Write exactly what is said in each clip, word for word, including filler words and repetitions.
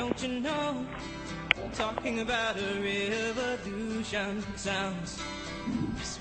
Don't you know? Talking about a revolution sounds wistful.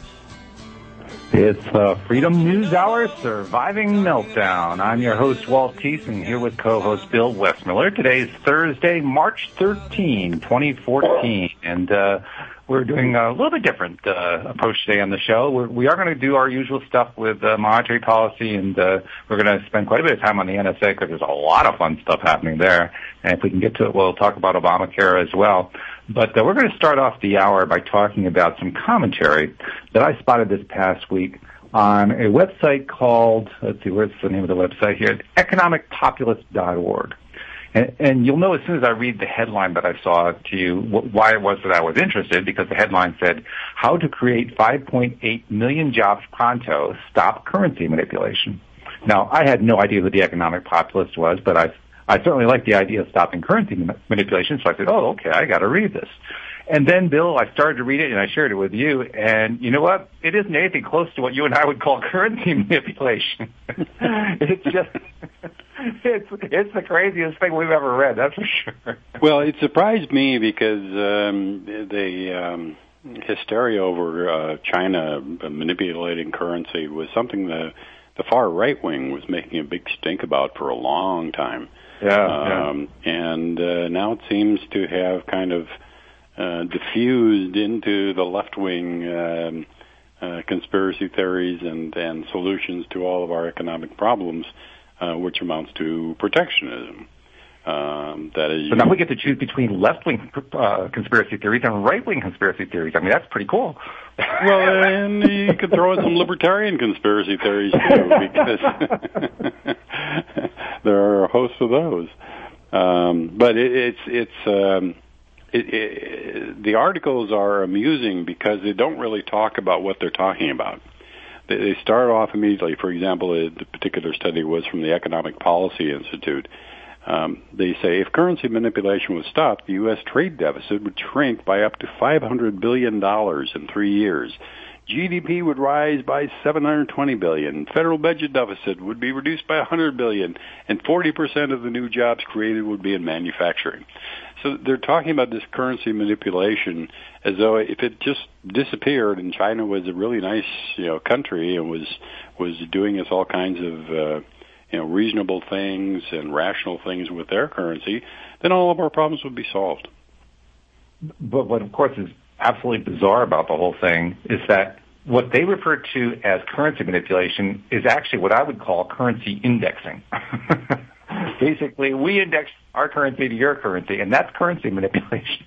It's the Freedom News Hour, Surviving Meltdown. I'm your host, Walt Thiessen, here with co-host Bill Westmiller. Today's Thursday, March thirteenth, twenty fourteen, and uh, we're doing a little bit different uh, approach today on the show. We're, we are going to do our usual stuff with uh, monetary policy, and uh, we're going to spend quite a bit of time on the N S A because there's a lot of fun stuff happening there. And if we can get to it, we'll talk about Obamacare as well. But uh, we're going to start off the hour by talking about some commentary that I spotted this past week on a website called, let's see, where's the name of the website here? economic populist dot org. And, and you'll know as soon as I read the headline that I saw to you wh- why it was that I was interested, because the headline said, how to create five point eight million jobs pronto, stop currency manipulation. Now, I had no idea who the economic populist was, but I I certainly like the idea of stopping currency manipulation, so I said, oh, okay, I got to read this. And then, Bill, I started to read it, and I shared it with you, and you know what? It isn't anything close to what you and I would call currency manipulation. It's just, it's, it's the craziest thing we've ever read, that's for sure. Well, it surprised me because um, the um, hysteria over uh, China manipulating currency was something that the far right wing was making a big stink about for a long time. Yeah, um, yeah. And uh, now it seems to have kind of uh, diffused into the left-wing um, uh, conspiracy theories and, and solutions to all of our economic problems, uh, which amounts to protectionism. Um, that is. So now we get to choose between left-wing uh, conspiracy theories and right-wing conspiracy theories. I mean, that's pretty cool. Well, and you could throw in some libertarian conspiracy theories too, because there are a host of those. Um, but it, it's it's um, it, it, the articles are amusing because they don't really talk about what they're talking about. They, they start off immediately. For example, the particular study was from the Economic Policy Institute. Um, they say if currency manipulation was stopped, the U S trade deficit would shrink by up to five hundred billion dollars in three years. G D P would rise by seven hundred twenty billion dollars. Federal budget deficit would be reduced by one hundred billion dollars, and forty percent of the new jobs created would be in manufacturing. So they're talking about this currency manipulation as though if it just disappeared and China was a really nice, you know, country and was was doing us all kinds of uh, you know, reasonable things and rational things with their currency, then all of our problems would be solved. But what, of course, is absolutely bizarre about the whole thing is that what they refer to as currency manipulation is actually what I would call currency indexing. Basically, we index our currency to your currency, and that's currency manipulation.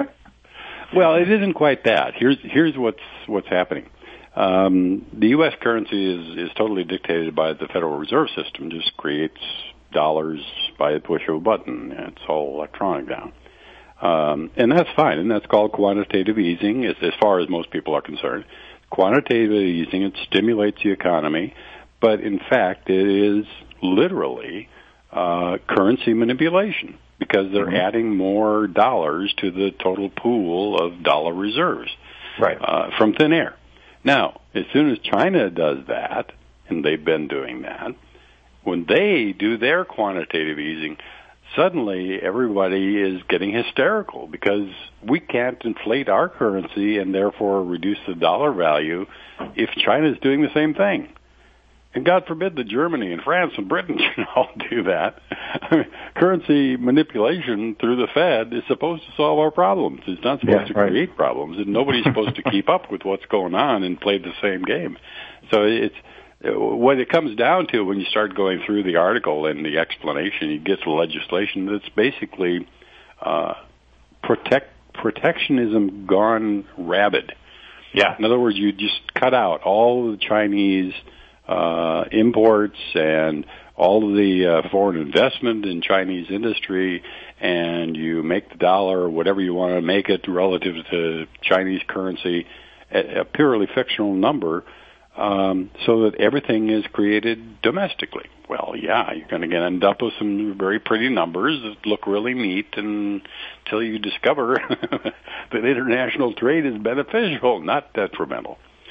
Well, it isn't quite that. Here's here's what's what's happening. Um, the U S currency is, is totally dictated by the Federal Reserve System, just creates dollars by the push of a button. It's all electronic now. Um, and that's fine, and that's called quantitative easing as, as far as most people are concerned. Quantitative easing, it stimulates the economy, but in fact it is literally uh, currency manipulation because they're mm-hmm. adding more dollars to the total pool of dollar reserves right. uh, from thin air. Now, as soon as China does that, and they've been doing that, when they do their quantitative easing, suddenly everybody is getting hysterical because we can't inflate our currency and therefore reduce the dollar value if China is doing the same thing. And God forbid that Germany and France and Britain should all do that. I mean, currency manipulation through the Fed is supposed to solve our problems. It's not supposed yeah, to right. create problems, and nobody's supposed to keep up with what's going on and play the same game. So it's what it comes down to when you start going through the article and the explanation, you get to legislation that's basically uh, protect protectionism gone rabid. Yeah. In other words, you just cut out all the Chinese uh, imports and all of the uh, foreign investment in Chinese industry, and you make the dollar or whatever you want to make it relative to Chinese currency a, a purely fictional number, um, so that everything is created domestically. Well, yeah, you're going to end up with some very pretty numbers that look really neat and, until you discover that international trade is beneficial, not detrimental.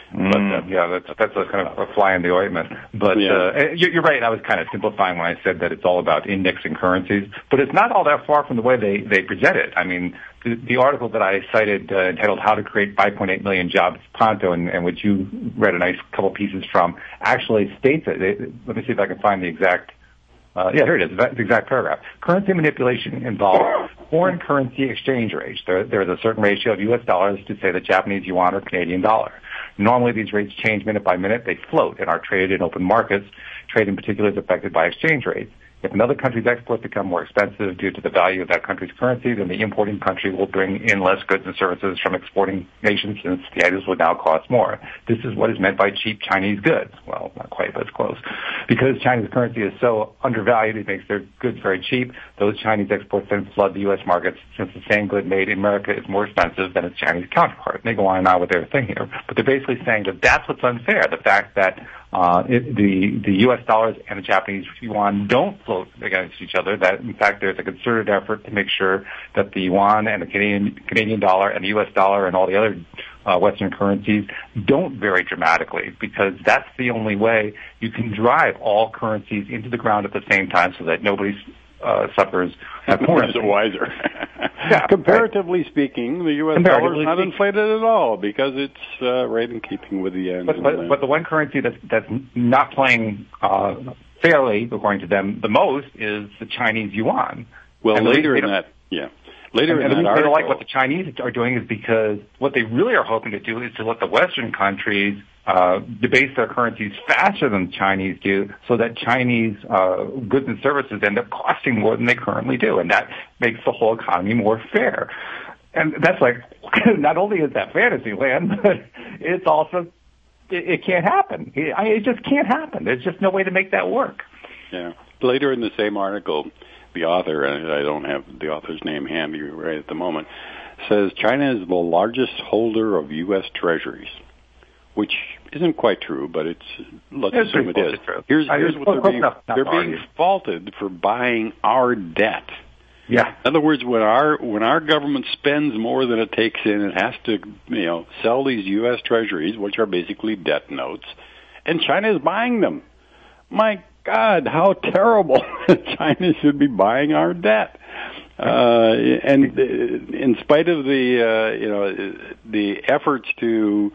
Mm, but, uh, yeah, that's that's a kind of a fly in the ointment. But yeah. uh, you're right. I was kind of simplifying when I said that it's all about indexing currencies. But it's not all that far from the way they, they present it. I mean, the, the article that I cited uh, entitled How to Create five point eight million Jobs Pronto, and, and which you read a nice couple pieces from, actually states it. They, let me see if I can find the exact Uh, yeah, here it is, the exact paragraph. Currency manipulation involves foreign currency exchange rates. There, there is a certain ratio of U S dollars to, say, the Japanese yuan or Canadian dollar. Normally, these rates change minute by minute. They float and are traded in open markets. Trade in particular is affected by exchange rates. If another country's exports become more expensive due to the value of that country's currency, then the importing country will bring in less goods and services from exporting nations, since the items would now cost more. This is what is meant by cheap Chinese goods. Well, not quite, but it's close. Because China's currency is so undervalued, it makes their goods very cheap. Those Chinese exports then flood the U S markets, since the same good made in America is more expensive than its Chinese counterpart. And they go on and on with their thing here. But they're basically saying that that's what's unfair, the fact that uh, it, the, the U S dollars and the Japanese yuan don't float against each other, that in fact there's a concerted effort to make sure that the yuan and the Canadian, Canadian dollar and the U S dollar and all the other uh, Western currencies don't vary dramatically, because that's the only way you can drive all currencies into the ground at the same time so that nobody uh, suffers at points. Is wiser. Yeah, comparatively right. speaking, the U S dollar is not inflated at all because it's uh, right in keeping with the yen. But, but, but the one currency that's, that's not playing uh, fairly, according to them, the most is the Chinese yuan. Well, and later in that, yeah. Later and, in and that they article, don't like what the Chinese are doing is because what they really are hoping to do is to let the Western countries uh, debase their currencies faster than the Chinese do, so that Chinese uh, goods and services end up costing more than they currently do, and that makes the whole economy more fair. And that's like, not only is that fantasy land, but it's also, it, it can't happen. It, I, it just can't happen. There's just no way to make that work. Yeah. Later in the same article, the author, and I don't have the author's name handy right at the moment, says China is the largest holder of U S treasuries, which isn't quite true, but it's, let's it's assume it is. Here's, here's what they're being, they're being faulted for buying our debt. Yeah. In other words, when our when our government spends more than it takes in, it has to, you know, sell these U S treasuries, which are basically debt notes, and China is buying them. My God, how terrible! China should be buying our debt, uh, and in spite of the uh, you know the efforts to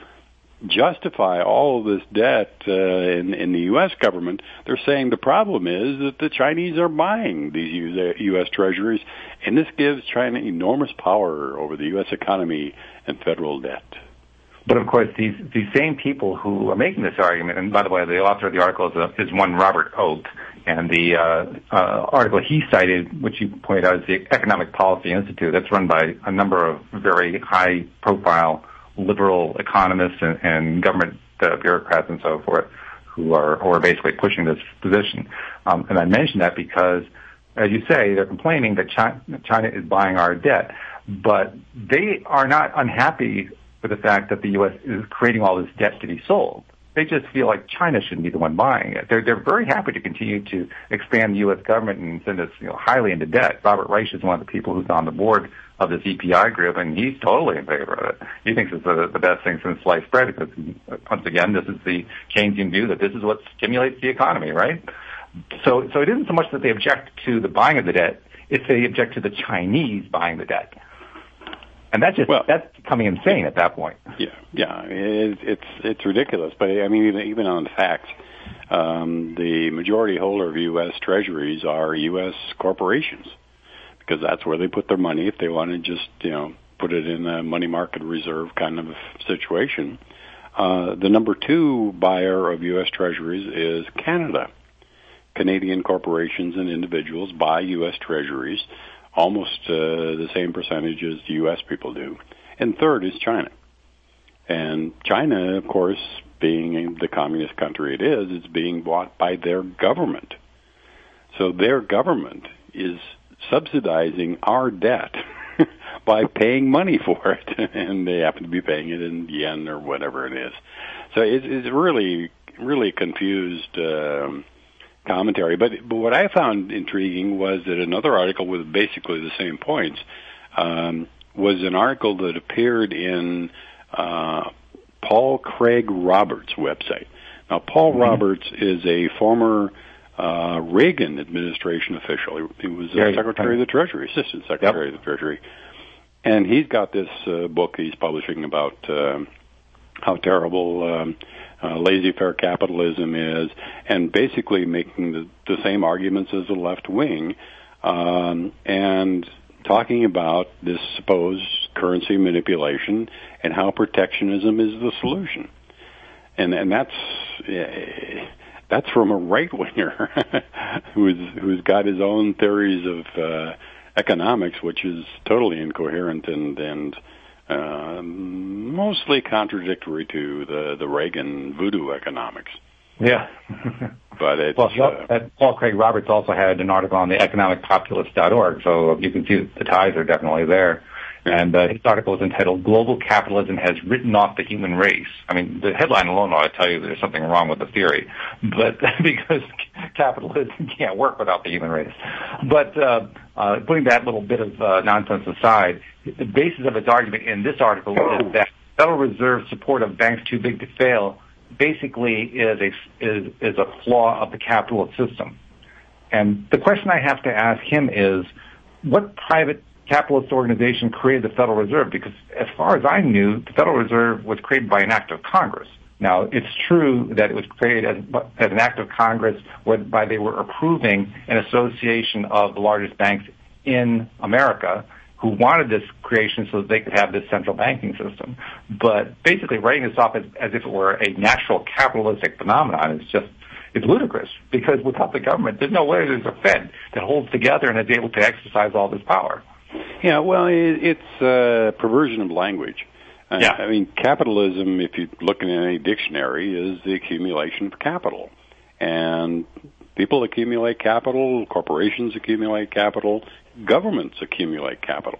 justify all of this debt uh, in, in the U S government, they're saying the problem is that the Chinese are buying these U S treasuries, and this gives China enormous power over the U S economy and federal debt. But of course, these these same people who are making this argument, and by the way, the author of the article is, a, is one Robert Oak, and the uh, uh, article he cited, which you pointed out, is the Economic Policy Institute. That's run by a number of very high-profile liberal economists and, and government uh, bureaucrats and so forth, who are who are basically pushing this position. Um, and I mention that because, as you say, they're complaining that China, China is buying our debt, but they are not unhappy with the fact that the U S is creating all this debt to be sold. They just feel like China shouldn't be the one buying it. They're, they're very happy to continue to expand the U S government and send us, you know, highly into debt. Robert Reich is one of the people who's on the board of this E P I group, and he's totally in favor of it. He thinks it's the, the best thing since sliced bread because, once again, this is the Keynesian view that this is what stimulates the economy, right? So, so it isn't so much that they object to the buying of the debt, it's they object to the Chinese buying the debt. And that's just, well, that's becoming insane at that point. Yeah, yeah, it, it's it's ridiculous. But I mean, even, even on the facts, um, the majority holder of U S treasuries are U S corporations, because that's where they put their money if they want to just, you know, put it in a money market reserve kind of situation. Uh, the number two buyer of U S treasuries is Canada. Canadian corporations and individuals buy U S treasuries, almost uh, the same percentage as the U S people do. And third is China. And China, of course, being the communist country it is, it's being bought by their government. So their government is subsidizing our debt by paying money for it, and they happen to be paying it in yen or whatever it is. So it's, it's really, really confused um, commentary. But, but what I found intriguing was that another article with basically the same points um, was an article that appeared in uh, Paul Craig Roberts' website. Now, Paul mm-hmm. Roberts is a former uh, Reagan administration official. He, he was uh, Secretary of the Treasury, Assistant Secretary yep. of the Treasury. And he's got this uh, book he's publishing about uh, how terrible um, uh, laissez-faire capitalism is, and basically making the, the same arguments as the left wing, um, and talking about this supposed currency manipulation and how protectionism is the solution. And and that's uh, that's from a right winger who's who's got his own theories of uh, economics, which is totally incoherent and and uh, mostly contradictory to the the Reagan voodoo economics. Yeah. But it's well, uh, Paul Craig Roberts also had an article on the economic populist dot org, so you can see the ties are definitely there. And uh, his article is entitled "Global Capitalism Has Written Off the Human Race." I mean, the headline alone ought to tell you there's something wrong with the theory, but because capitalism can't work without the human race. But uh, uh, putting that little bit of uh, nonsense aside, the basis of his argument in this article is that Federal Reserve support of banks too big to fail basically is a is is a flaw of the capitalist system. And the question I have to ask him is, what private capitalist organization created the Federal Reserve? Because as far as I knew, the Federal Reserve was created by an act of Congress. Now, it's true that it was created as, as an act of Congress whereby they were approving an association of the largest banks in America who wanted this creation so that they could have this central banking system. But basically writing this off as, as if it were a natural capitalistic phenomenon is just, it's ludicrous, because without the government, there's no way there's a Fed that holds together and is able to exercise all this power. Yeah, well, it, it's uh, perversion of language. Uh, yeah. I mean, capitalism, if you look in any dictionary, is the accumulation of capital. And people accumulate capital, corporations accumulate capital, governments accumulate capital.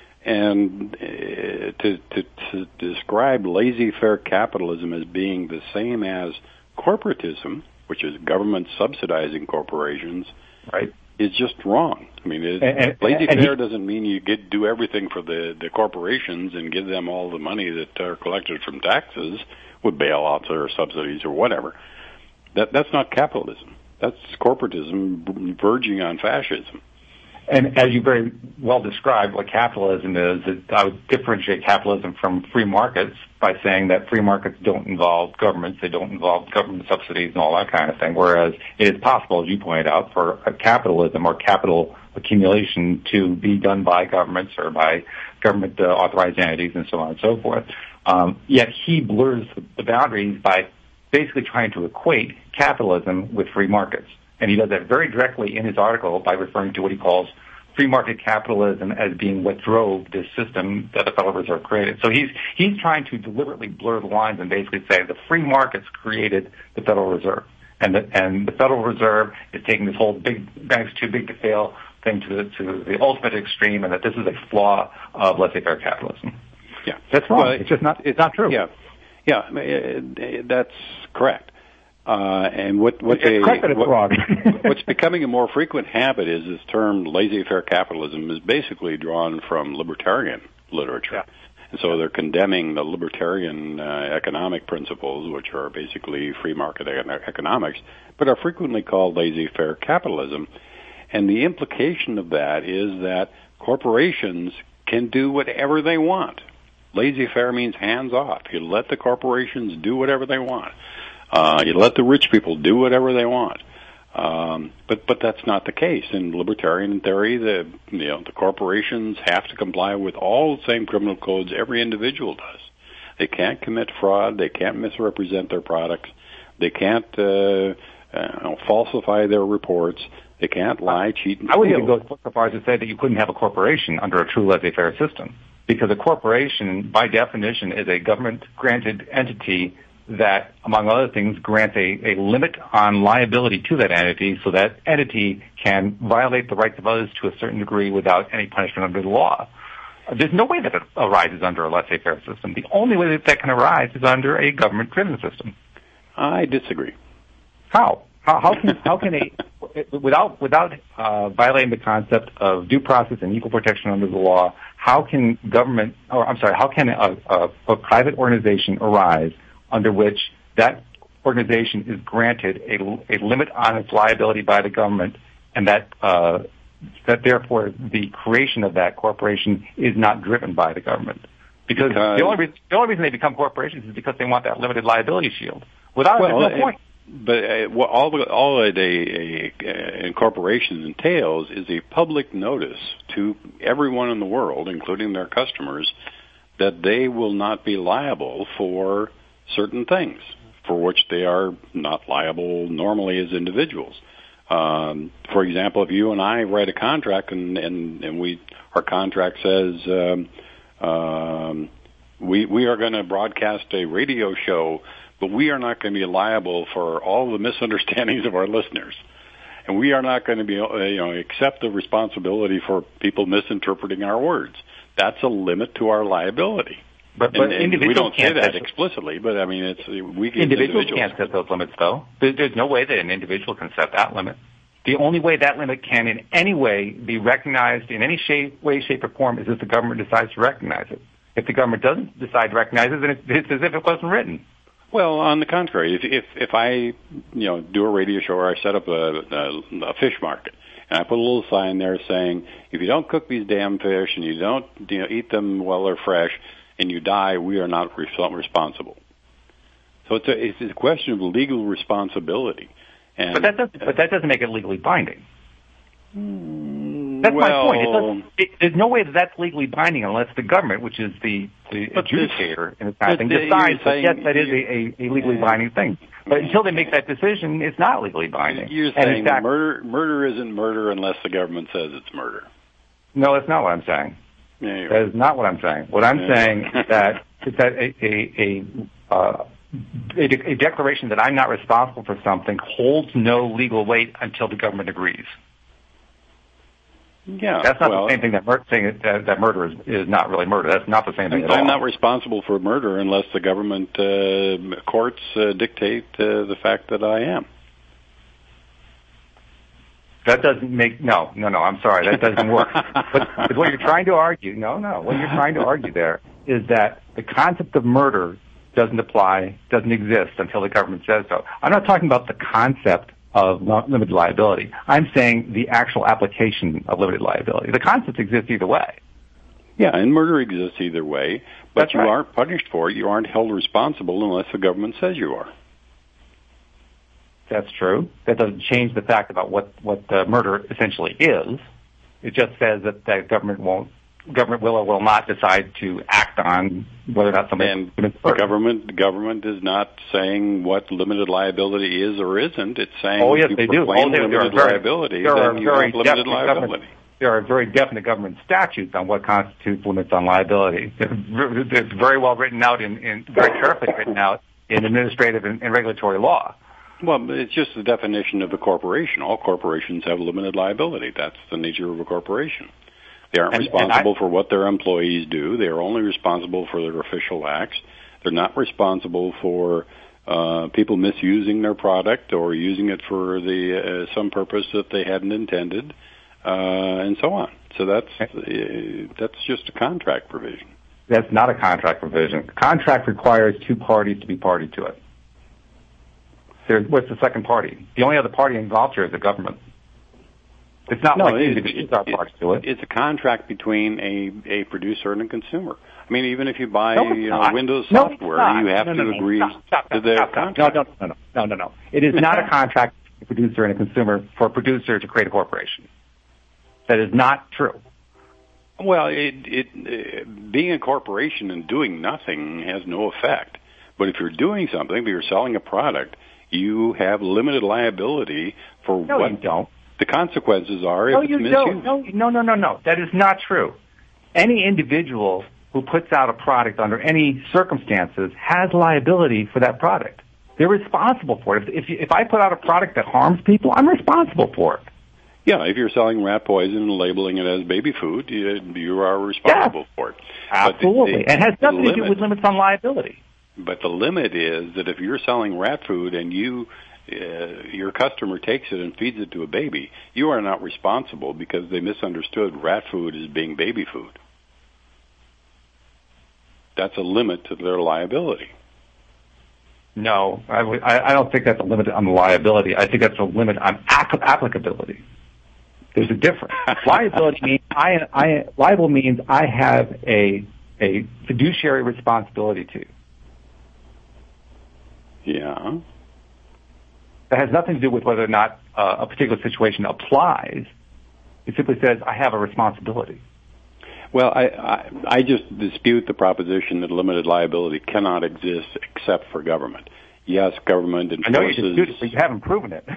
And uh, to, to, to describe laissez-faire capitalism as being the same as corporatism, which is government subsidizing corporations, right, is just wrong. I mean, it, and, and, laissez-faire doesn't mean you get do everything for the, the corporations and give them all the money that are collected from taxes with bailouts or subsidies or whatever. That that's not capitalism. That's corporatism verging on fascism. And as you very well described, what capitalism is, is, I would differentiate capitalism from free markets by saying that free markets don't involve governments, they don't involve government subsidies and all that kind of thing, whereas it is possible, as you pointed out, for a capitalism or capital accumulation to be done by governments or by government uh, authorized entities and so on and so forth. Um, yet he blurs the boundaries by basically trying to equate capitalism with free markets. And he does that very directly in his article by referring to what he calls free market capitalism as being what drove this system that the Federal Reserve created. So he's he's trying to deliberately blur the lines and basically say the free markets created the Federal Reserve. And the, and the Federal Reserve is taking this whole big banks too big to fail thing to the, to the ultimate extreme, and that this is a flaw of laissez-faire capitalism. Yeah. That's wrong. Well, it's just not, it's not true. Yeah. Yeah, that's correct. Uh, and what, what they, what, what's becoming a more frequent habit is this term laissez-faire capitalism is basically drawn from libertarian literature. Yeah. And so they're condemning the libertarian uh, economic principles, which are basically free market economics, but are frequently called laissez-faire capitalism. And the implication of that is that corporations can do whatever they want. Laissez-faire means hands off. You let the corporations do whatever they want. Uh, you let the rich people do whatever they want. Um, but, but that's not the case. In libertarian theory, the, you know, the corporations have to comply with all the same criminal codes every individual does. They can't commit fraud. They can't misrepresent their products. They can't, uh, uh, falsify their reports. They can't lie, cheat, and steal. I wouldn't even go so far as to say that you couldn't have a corporation under a true laissez-faire system, because a corporation, by definition, is a government-granted entity that, among other things, grants a, a limit on liability to that entity so that entity can violate the rights of others to a certain degree without any punishment under the law. There's no way that it arises under a laissez-faire system. The only way that that can arise is under a government-driven system. I disagree. How? How, how can how can a without without uh, violating the concept of due process and equal protection under the law? how can government, or I'm sorry, how can a, a, a private organization arise under which that organization is granted a, a limit on its liability by the government, and that uh, that therefore the creation of that corporation is not driven by the government? Because, because the only reason, the only reason they become corporations is because they want that limited liability shield. Without well, it, there's no point. But uh, well, all all a, a, a incorporation entails is a public notice to everyone in the world, including their customers, that they will not be liable for certain things for which they are not liable normally as individuals. Um, for example, if you and I write a contract and and, and we our contract says um, um, we we are going to broadcast a radio show, but we are not going to be liable for all the misunderstandings of our listeners, and we are not going to be, uh, you know, accept the responsibility for people misinterpreting our words. That's a limit to our liability. But, but and, and individuals we don't say can't that set, explicitly, but I mean, it's we individuals, individuals can't set those limits, though. There, there's no way that an individual can set that limit. The only way that limit can in any way be recognized in any shape, way, shape, or form is if the government decides to recognize it. If the government doesn't decide to recognize it, then it's, it's as if it wasn't written. Well, on the contrary, if if if I you know do a radio show or I set up a, a, a fish market and I put a little sign there saying if you don't cook these damn fish and you don't you know eat them while they're fresh and you die, we are not responsible. So it's a it's a question of legal responsibility. And, but that doesn't but that doesn't make it legally binding. Mm, that's well, my point. It doesn't, it, there's no way that that's legally binding unless the government, which is the, the adjudicator in this kind of thing, decides that yes, that is a, a, a legally binding thing. But until they make that decision, it's not legally binding. You're and saying fact, murder murder isn't murder unless the government says it's murder. No, that's not what I'm saying. Yeah, that is not what I'm saying. What I'm yeah. saying is that is that a a a, uh, a a declaration that I'm not responsible for something holds no legal weight until the government agrees. Yeah, that's not well, the same thing that, mur- saying that, that murder is, is not really murder. That's not the same thing at all. I'm not responsible for murder unless the government uh, courts uh, dictate uh, the fact that I am. That doesn't make no, no, no. I'm sorry, that doesn't work. but, but what you're trying to argue, no, no. What you're trying to argue there is that the concept of murder doesn't apply, doesn't exist until the government says so. I'm not talking about the concept of limited liability. I'm saying the actual application of limited liability. The concept exists either way. Yeah, and murder exists either way, but That's you right. aren't punished for it. You aren't held responsible unless the government says you are. That's true. That doesn't change the fact about what, what uh, murder essentially is. It just says that the government won't, government will or will not decide to act on whether or not somebody and commits the murder. government the government is not saying what limited liability is or isn't. It's saying oh, yes, if you they do. proclaim Oh, there, limited there are very, liability, there are then you very have limited definite liability. government- There are very definite government statutes on what constitutes limits on liability. It's, it's very well written out in, in very carefully written out in administrative and, and regulatory law. Well, it's just the definition of a corporation. All corporations have limited liability. That's the nature of a corporation. They aren't And- responsible and I, for what their employees do. They are only responsible for their official acts. They're not responsible for uh, people misusing their product or using it for the uh, some purpose that they hadn't intended, uh, and so on. So that's uh, that's just a contract provision. That's not a contract provision. Contract requires two parties to be party to it. There's, what's the second party? The only other party involved here is the government. It's not No, like it, individuals it, are parties to it. It's a contract between a, a producer and a consumer. I mean, even if you buy No, it's you know, not. Windows No, it's software, not. you have no, to no, no, agree stop, stop, to their stop, stop. contract. No, no, no, no, no, no. It is not a contract between a producer and a consumer for a producer to create a corporation. That is not true. Well, it, it, uh, being a corporation and doing nothing has no effect. But if you're doing something, if you're selling a product, you have limited liability for No, what you don't. the consequences are No, if it's you misused. don't. No, no, no, no, no. That is not true. Any individual who puts out a product under any circumstances has liability for that product. They're responsible for it. If, if, you, if I put out a product that harms people, I'm responsible for it. Yeah, if you're selling rat poison and labeling it as baby food, you, you are responsible yes, for it. Absolutely. But the, the, and it has nothing limit, to do with limits on liability. But the limit is that if you're selling rat food and you uh, your customer takes it and feeds it to a baby, you are not responsible because they misunderstood rat food as being baby food. that's a limit to their liability. No, I, w- I I don't think that's a limit on the liability. I think that's a limit on ac- applicability. There's a difference. Liability means I, I liable means I have a a fiduciary responsibility to. Yeah. That has nothing to do with whether or not uh, a particular situation applies. It simply says I have a responsibility. Well, I, I I just dispute the proposition that limited liability cannot exist except for government. Yes, government enforces. I know you dispute it, but you haven't proven it.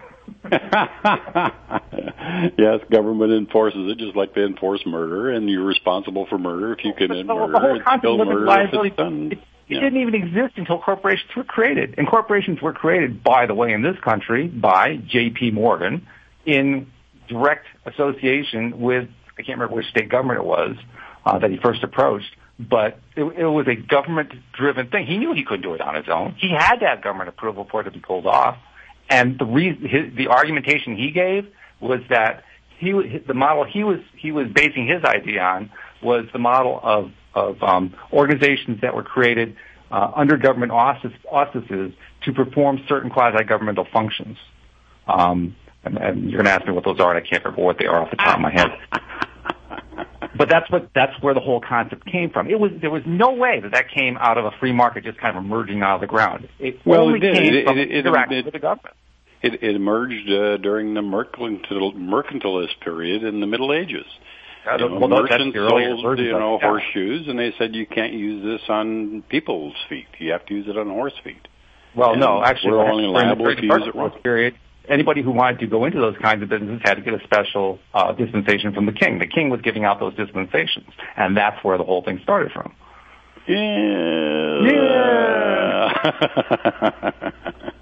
Yes, government enforces it just like they enforce murder, and you're responsible for murder if you commit the, murder. The whole it's concept still of limited murder liability, if it's done. it, it yeah. didn't even exist until corporations were created. And corporations were created, by the way, in this country by J P Morgan in direct association with, I can't remember which state government it was uh, that he first approached, but it, it was a government-driven thing. He knew he couldn't do it on his own. He had to have government approval for it to be pulled off. And the reason, his, the argumentation he gave was that he, the model he was he was basing his idea on was the model of of um, organizations that were created uh, under government auspices, auspices to perform certain quasi-governmental functions. Um, and, and you're going to ask me what those are, and I can't remember what they are off the top of my head. But that's what that's where the whole concept came from. It was there was no way that that came out of a free market just kind of emerging out of the ground. It well, only it did. came it, from it, it, interacting it, with the government. It, it emerged uh, during the mercantil, mercantilist period in the Middle Ages. Yeah, you know, well, merchants sold, sold, you know, yeah. horseshoes, and they said you can't use this on people's feet. You have to use it on horse feet. Well, and no, actually, we're only liable during to the use it wrong. Period, anybody who wanted to go into those kinds of businesses had to get a special uh, dispensation from the king. The king was giving out those dispensations, and that's where the whole thing started from. Yeah. Yeah.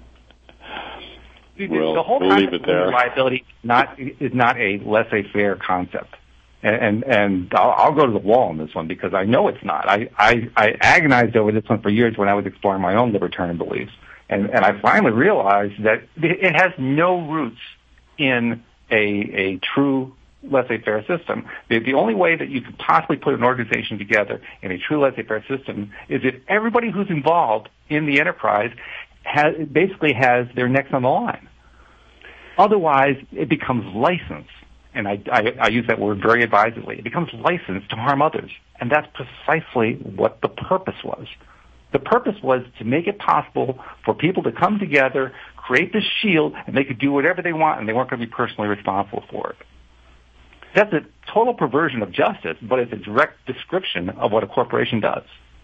Well, the whole we'll concept leave it there. of liability not, is not a laissez-faire concept. And, and, and I'll, I'll go to the wall on this one because I know it's not. I, I, I agonized over this one for years when I was exploring my own libertarian beliefs. And, and I finally realized that it has no roots in a, a true laissez-faire system. The, the only way that you could possibly put an organization together in a true laissez-faire system is if everybody who's involved in the enterprise has, basically has their necks on the line. Otherwise, it becomes license, and I, I, I use that word very advisedly. It becomes license to harm others, and that's precisely what the purpose was. The purpose was to make it possible for people to come together, create this shield, and they could do whatever they want, and they weren't going to be personally responsible for it. That's a total perversion of justice, but it's a direct description of what a corporation does.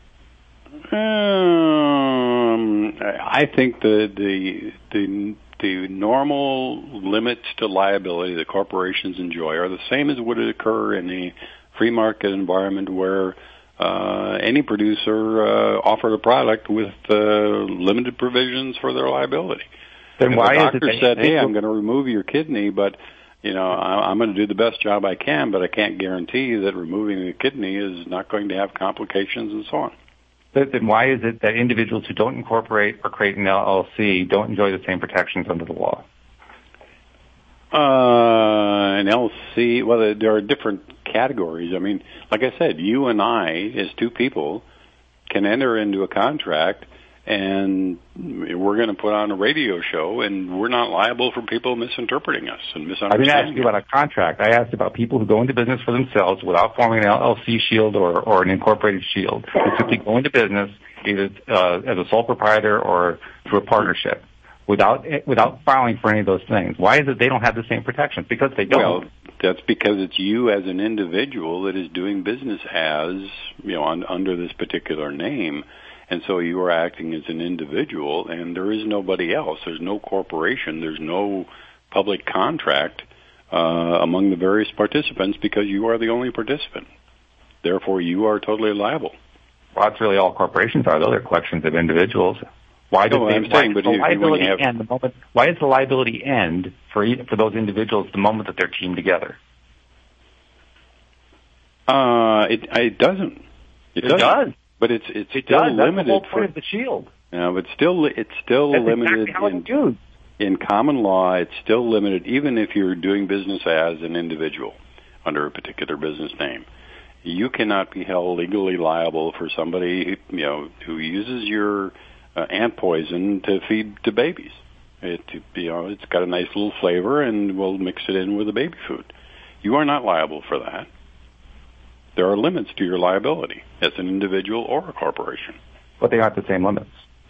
Um, I think the the the the normal limits to liability that corporations enjoy are the same as would occur in a free market environment where uh, any producer uh, offered a product with uh, limited provisions for their liability. Then if why a doctor is it said, they, "Hey, I'm going to remove your kidney, but you know I, I'm going to do the best job I can, but I can't guarantee that removing the kidney is not going to have complications and so on." Then why is it that individuals who don't incorporate or create an L L C don't enjoy the same protections under the law? Uh, an L L C, well, there are different categories. I mean, like I said, you and I, as two people, can enter into a contract, and we're going to put on a radio show, and we're not liable for people misinterpreting us and misunderstanding. I didn't ask you about a contract. I asked about people who go into business for themselves without forming an L L C shield or, or an incorporated shield. They simply go into business either uh, as a sole proprietor or through a partnership without without filing for any of those things. Why is it they don't have the same protections? Because they don't. Well, that's because it's you as an individual that is doing business as, you know, on, under this particular name. And so you are acting as an individual, and there is nobody else. There's no corporation. There's no public contract uh, among the various participants because you are the only participant. Therefore, you are totally liable. Well, that's really all corporations are, though. They're collections of individuals. Why does no, the, I'm saying, but the you, liability you have... end the moment? Why does the liability end for for those individuals the moment that they're teamed together? Uh, it it doesn't. It, it doesn't. does. But it's it's it still does. limited. That's the whole point for, of the shield. Yeah, but still it's still That's limited exactly how in, it's used. in common law. It's still limited, even if you're doing business as an individual under a particular business name. you cannot be held legally liable for somebody, you know, who uses your uh, ant poison to feed to babies. It, you know, it's got a nice little flavor, and we'll mix it in with the baby food. You are not liable for that. There are limits to your liability as an individual or a corporation. But they aren't the same limits.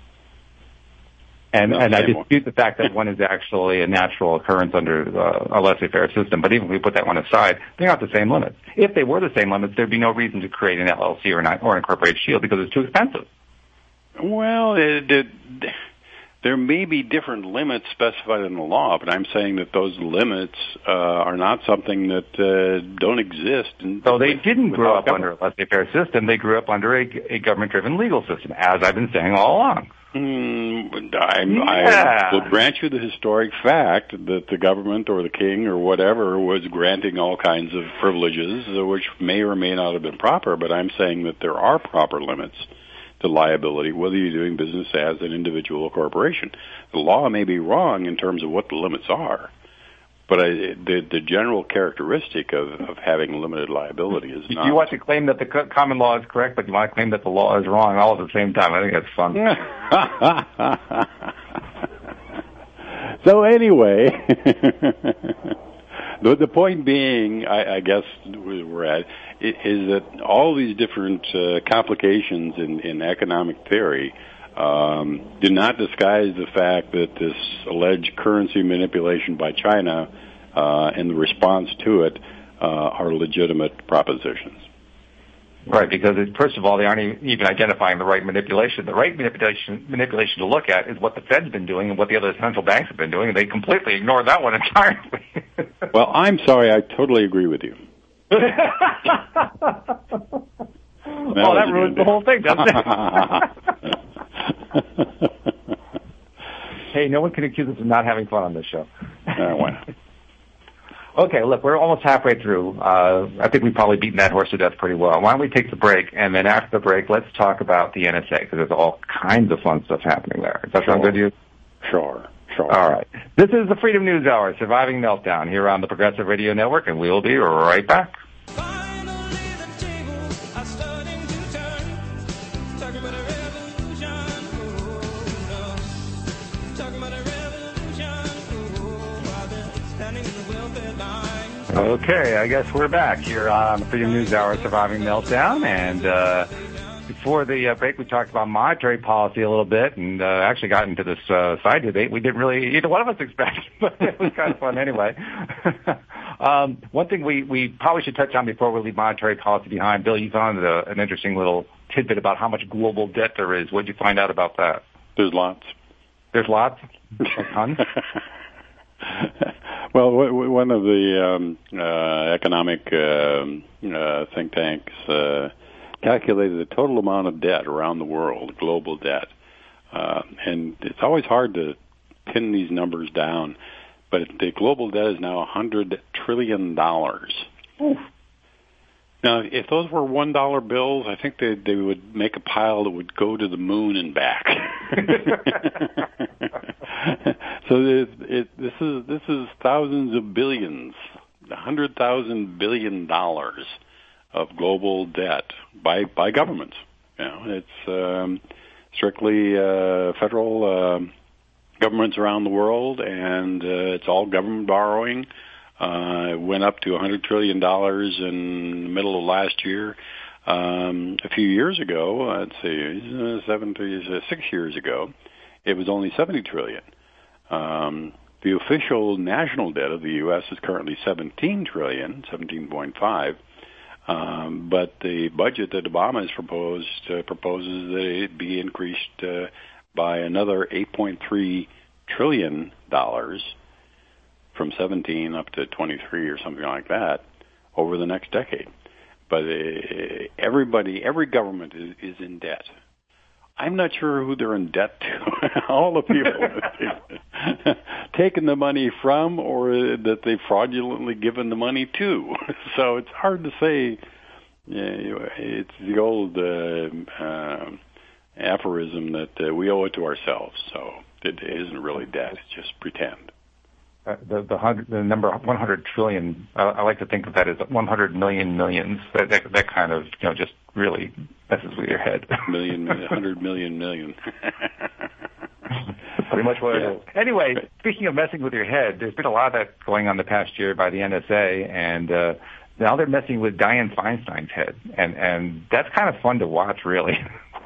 And, and I dispute the fact that one is actually a natural occurrence under uh, a laissez-faire system. But even if we put that one aside, they're not the same limits. If they were the same limits, there'd be no reason to create an L L C or an, or an incorporated shield because it's too expensive. Well, it, it, there may be different limits specified in the law, but I'm saying that those limits uh, are not something that uh, don't exist. In, so they didn't grow up government. under a laissez-faire system. They grew up under a, a government-driven legal system, as I've been saying all along. Mm, I, yeah. I will grant you the historic fact that the government or the king or whatever was granting all kinds of privileges, uh, which may or may not have been proper, but I'm saying that there are proper limits to liability, whether you're doing business as an individual or corporation. The law may be wrong in terms of what the limits are, but I, the, the general characteristic of, of having limited liability is not. You want to claim that the co- common law is correct, but you want to claim that the law is wrong all at the same time. I think that's fun. So anyway, the, the point being, I, I guess we're at, is that all these different uh, complications in, in economic theory Um, do not disguise the fact that this alleged currency manipulation by China uh, and the response to it uh, are legitimate propositions. Right, because it, first of all, they aren't even identifying the right manipulation. The right manipulation manipulation to look at is what the Fed's been doing and what the other central banks have been doing, and they completely ignore that one entirely. Well, I'm sorry, I totally agree with you. Well, that ruins the whole thing, doesn't it? Hey, no one can accuse us of not having fun on this show. Uh, why not? Okay, look, we're almost halfway through. Uh, I think we've probably beaten that horse to death pretty well. Why don't we take the break, and then after the break, let's talk about the N S A, because there's all kinds of fun stuff happening there. Does that sure. sound good to you? Sure, sure. All right. This is the Freedom News Hour, Surviving Meltdown, here on the Progressive Radio Network, and we'll be right back. Okay, I guess we're back here on the Freedom News Hour, Surviving Meltdown, and uh, before the uh, break, we talked about monetary policy a little bit, and uh, actually got into this uh, side debate we didn't really, either one of us expect, but it was kind of fun anyway. um, one thing we, we probably should touch on before we leave monetary policy behind, Bill, you found a, an interesting little tidbit about how much global debt there is. What did you find out about that? There's lots. There's lots? A ton? Well, w- one of the um, uh, economic uh, uh, think tanks uh, calculated the total amount of debt around the world, global debt. Uh, and it's always hard to pin these numbers down, but the global debt is now one hundred trillion dollars. Oof. Now, if those were one dollar bills, I think they they would make a pile that would go to the moon and back. So it, it, this is this is thousands of billions, one hundred thousand billion dollars of global debt by by governments. You know, it's um, strictly uh, federal uh, governments around the world, and uh, it's all government borrowing. Uh, it went up to one hundred trillion dollars in the middle of last year. Um, a few years ago, let's see, seven, six years ago, it was only seventy trillion dollars. Um, the official national debt of the U S is currently seventeen trillion dollars, seventeen point five. Um, but the budget that Obama has proposed uh, proposes that it be increased uh, by another eight point three trillion dollars from seventeen up to twenty-three or something like that over the next decade. But uh, everybody, every government is, is in debt. I'm not sure who they're in debt to. All the people that they've taken the money from or that they've fraudulently given the money to. So it's hard to say. It's the old uh, uh, aphorism that uh, we owe it to ourselves. So it isn't really debt. It's just pretend. uh, the the, hundred, the number one hundred trillion. I, I like to think of that as one hundred million millions. That, that that kind of you know just really messes with your head. Million, one hundred million million. Pretty much what yeah. it is. Anyway, speaking of messing with your head, there's been a lot of that going on the past year by the N S A, and uh, now they're messing with Dianne Feinstein's head, and and that's kind of fun to watch, really.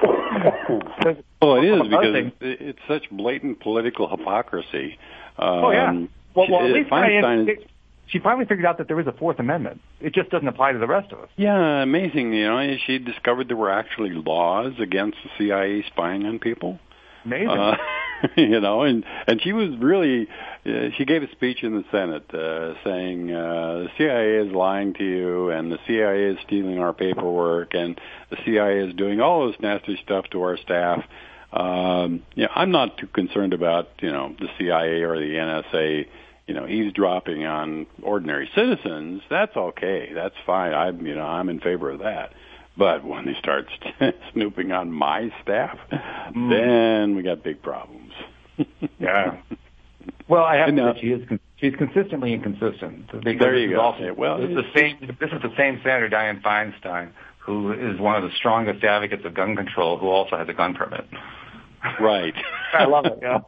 Well, it is because thing, it's such blatant political hypocrisy. Um, oh yeah. Well, well at least Feinstein. Dianne, she finally figured out that there was a Fourth Amendment. It just doesn't apply to the rest of us. Yeah, amazing. You know, she discovered there were actually laws against the C I A spying on people. Amazing. Uh, you know, and and she was really, uh, she gave a speech in the Senate uh, saying uh, the C I A is lying to you, and the C I A is stealing our paperwork, and the C I A is doing all this nasty stuff to our staff. Um, you know, I'm not too concerned about you know the C I A or the N S A, you know, eavesdropping on ordinary citizens. That's okay. That's fine. I'm you know I'm in favor of that. But when they start snooping on my staff, mm. then we got big problems. Yeah. Well, I have to say she is she's consistently inconsistent. Because there you go. Also, well, it's the same. This is the same Senator Dianne Feinstein, who is one of the strongest advocates of gun control, who also has a gun permit. Right. I love it. Yeah.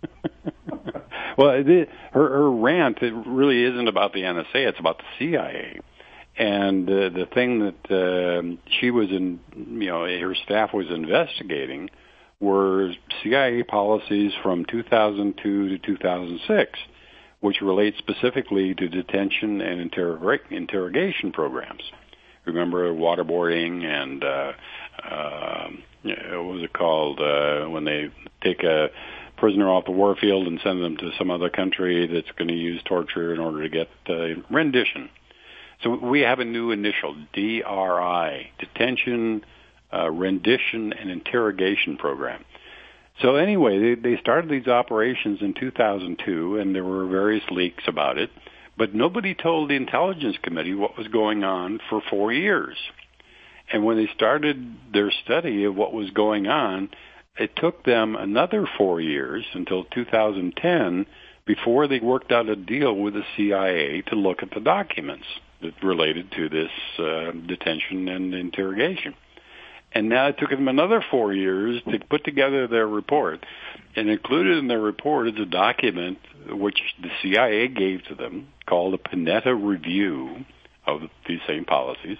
Well, it, her her rant it really isn't about the N S A; it's about the C I A. And uh, the thing that uh, she was in, you know, her staff was investigating were C I A policies from two thousand two to two thousand six, which relate specifically to detention and interrog- interrogation programs. Remember waterboarding and uh, uh, what was it called uh, when they take a prisoner off the war field and send them to some other country that's going to use torture in order to get uh, rendition. So we have a new initial, D R I, Detention, uh, Rendition, and Interrogation Program. So anyway, they, they started these operations in two thousand two, and there were various leaks about it, but nobody told the Intelligence Committee what was going on for four years. And when they started their study of what was going on, it took them another four years until two thousand ten before they worked out a deal with the C I A to look at the documents that related to this uh, detention and interrogation. And now it took them another four years to put together their report. And included in their report is a document which the C I A gave to them called a Panetta Review of these same policies.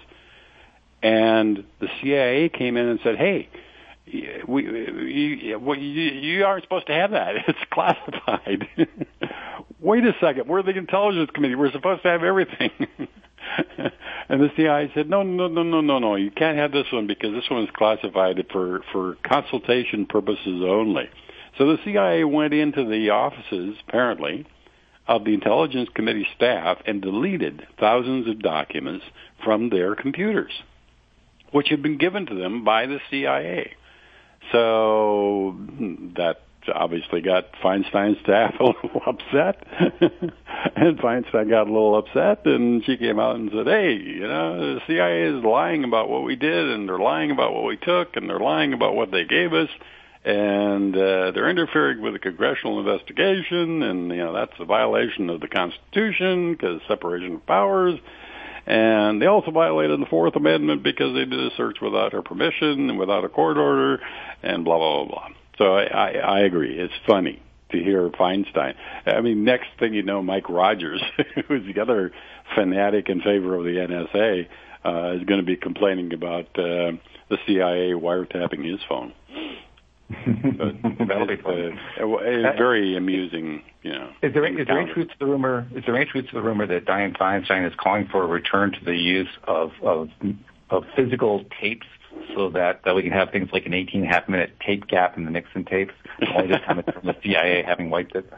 And the C I A came in and said, hey, we, you, you, you aren't supposed to have that. It's classified. Wait a second. We're the Intelligence Committee. We're supposed to have everything. And the C I A said, no, no, no, no, no, no. You can't have this one because this one is classified for, for consultation purposes only. So the C I A went into the offices, apparently, of the Intelligence Committee staff and deleted thousands of documents from their computers, which had been given to them by the C I A. So that obviously got Feinstein's staff a little upset. And Feinstein got a little upset, and she came out and said, hey, you know, the C I A is lying about what we did, and they're lying about what we took, and they're lying about what they gave us, and uh, they're interfering with a congressional investigation, and, you know, that's a violation of the Constitution because separation of powers. And they also violated the Fourth Amendment because they did a search without her permission and without a court order, and blah, blah, blah, blah. So I, I, I agree. It's funny to hear Feinstein. I mean, next thing you know, Mike Rogers, who's the other fanatic in favor of the N S A, uh, is going to be complaining about uh, the C I A wiretapping his phone. But That'll be it's, fun. uh, it's very amusing, you know. Is there, is there any truth to the rumor? Is there any truth to the rumor that Dianne Feinstein is calling for a return to the use of of, of physical tapes, so that, that we can have things like an eighteen and a half minute tape gap in the Nixon tapes, only this time it's from the C I A having wiped it?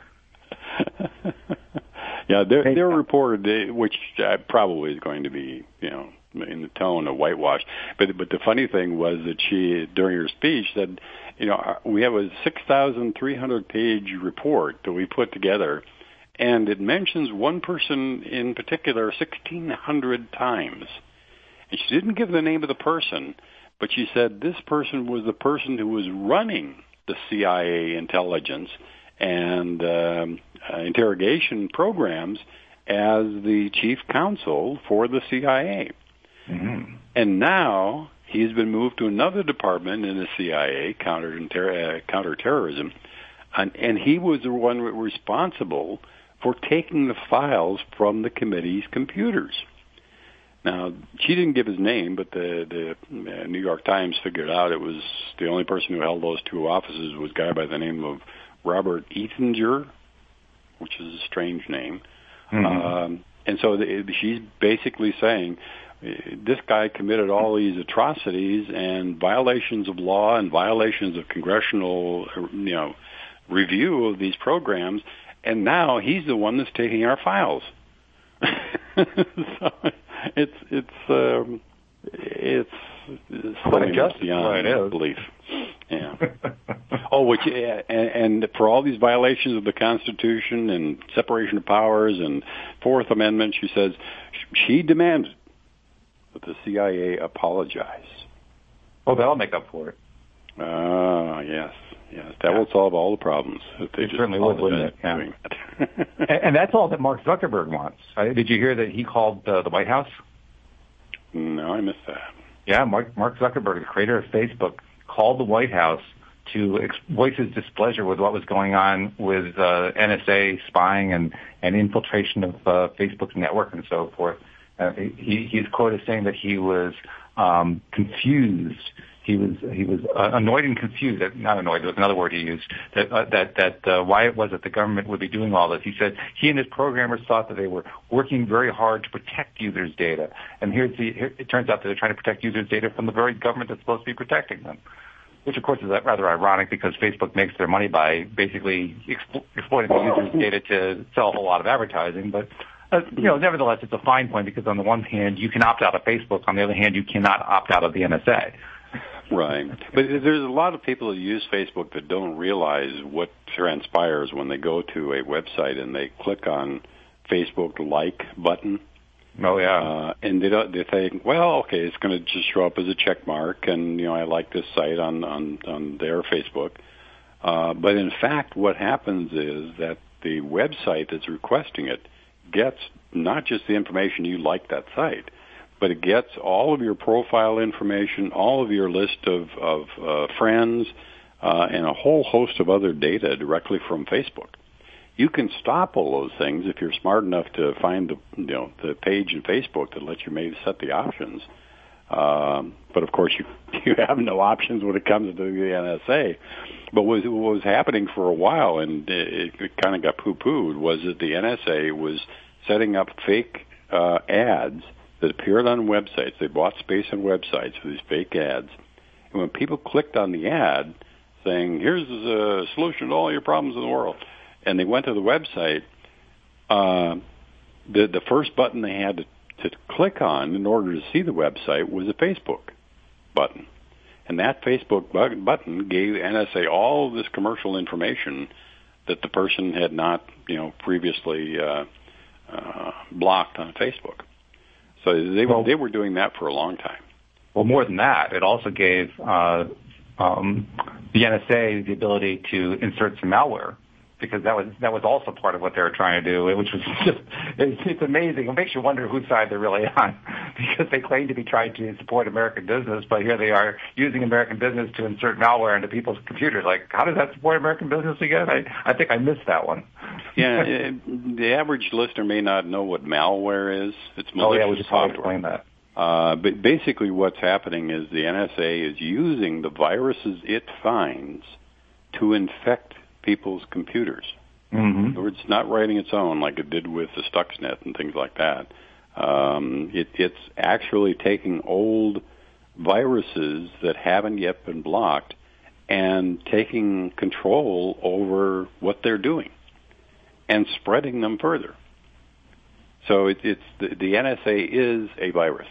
Yeah, they're, they're reported, which uh, probably is going to be, you know, in the tone of whitewash. But but the funny thing was that she, during her speech, said, you know, we have a six thousand three hundred page report that we put together, and it mentions one person in particular sixteen hundred times. And she didn't give the name of the person, but she said this person was the person who was running the C I A intelligence and um, uh, interrogation programs as the chief counsel for the C I A. Mm-hmm. And now he's been moved to another department in the C I A, counter uh, counterterrorism, and, and he was the one responsible for taking the files from the committee's computers. Now, she didn't give his name, but the, the uh, New York Times figured out it was the only person who held those two offices was a guy by the name of Robert Ethinger, which is a strange name. Mm-hmm. Um, and so the, she's basically saying this guy committed all these atrocities and violations of law and violations of congressional, you know, review of these programs, and now he's the one that's taking our files. So it's it's um, it's something just beyond right, belief. Yeah. Oh, which and, and for all these violations of the Constitution and separation of powers and Fourth Amendment, she says she demanded that the C I A apologize. Oh, that'll make up for it. Ah, uh, yes, yes, that yeah. will solve all the problems. If they it just certainly would, wouldn't it? Yeah. it. and, and that's all that Mark Zuckerberg wants. Uh, did you hear that he called uh, the White House? No, I missed that. Yeah, Mark, Mark Zuckerberg, the creator of Facebook, called the White House to ex- voice his displeasure with what was going on with uh, N S A spying and, and infiltration of uh, Facebook's network and so forth. Uh, he, he's quoted saying that he was um, confused. He was he was uh, annoyed and confused. Not annoyed. There was another word he used. That uh, that that uh, why it was that the government would be doing all this. He said he and his programmers thought that they were working very hard to protect users' data, and here's the. Here, it turns out that they're trying to protect users' data from the very government that's supposed to be protecting them. Which, of course, is rather ironic because Facebook makes their money by basically explo- exploiting the users' data to sell a whole lot of advertising. But uh, you know, nevertheless, it's a fine point because on the one hand, you can opt out of Facebook. On the other hand, you cannot opt out of the N S A. Right. But there's a lot of people who use Facebook that don't realize what transpires when they go to a website and they click on Facebook like button. Oh, yeah. Uh, and they don't, they think, well, okay, it's going to just show up as a check mark, and, you know, I like this site on, on, on their Facebook. Uh, but in fact, what happens is that the website that's requesting it gets not just the information you like that site, but it gets all of your profile information, all of your list of, of uh, friends, uh, and a whole host of other data directly from Facebook. You can stop all those things if you're smart enough to find the, you know, the page in Facebook that lets you maybe set the options. Um, but of course, you you have no options when it comes to the N S A. But what was, what was happening for a while, and it, it kind of got poo-pooed, was that the N S A was setting up fake uh, ads that appeared on websites. They bought space on websites for these fake ads. And when people clicked on the ad saying, here's a solution to all your problems in the world, and they went to the website, uh, the, the first button they had to, to click on in order to see the website was a Facebook button. And that Facebook bu- button gave N S A all of this commercial information that the person had not, you know, previously uh, uh, blocked on Facebook. So they were, well, they were doing that for a long time. Well, more than that, it also gave uh, um, the N S A the ability to insert some malware, because that was that was also part of what they were trying to do, which was just it's, it's amazing. It makes you wonder whose side they're really on, because they claim to be trying to support American business, but here they are using American business to insert malware into people's computers. Like, how does that support American business again? I, I think I missed that one. Yeah, it, the average listener may not know what malware is. It's malicious oh yeah, we just software. Explain that. Uh, but basically, what's happening is the N S A is using the viruses it finds to infect people's computers. Mm-hmm. In other words, it's not writing its own like it did with the Stuxnet and things like that. Um, it, it's actually taking old viruses that haven't yet been blocked and taking control over what they're doing and spreading them further. So it, it's the, the N S A is a virus.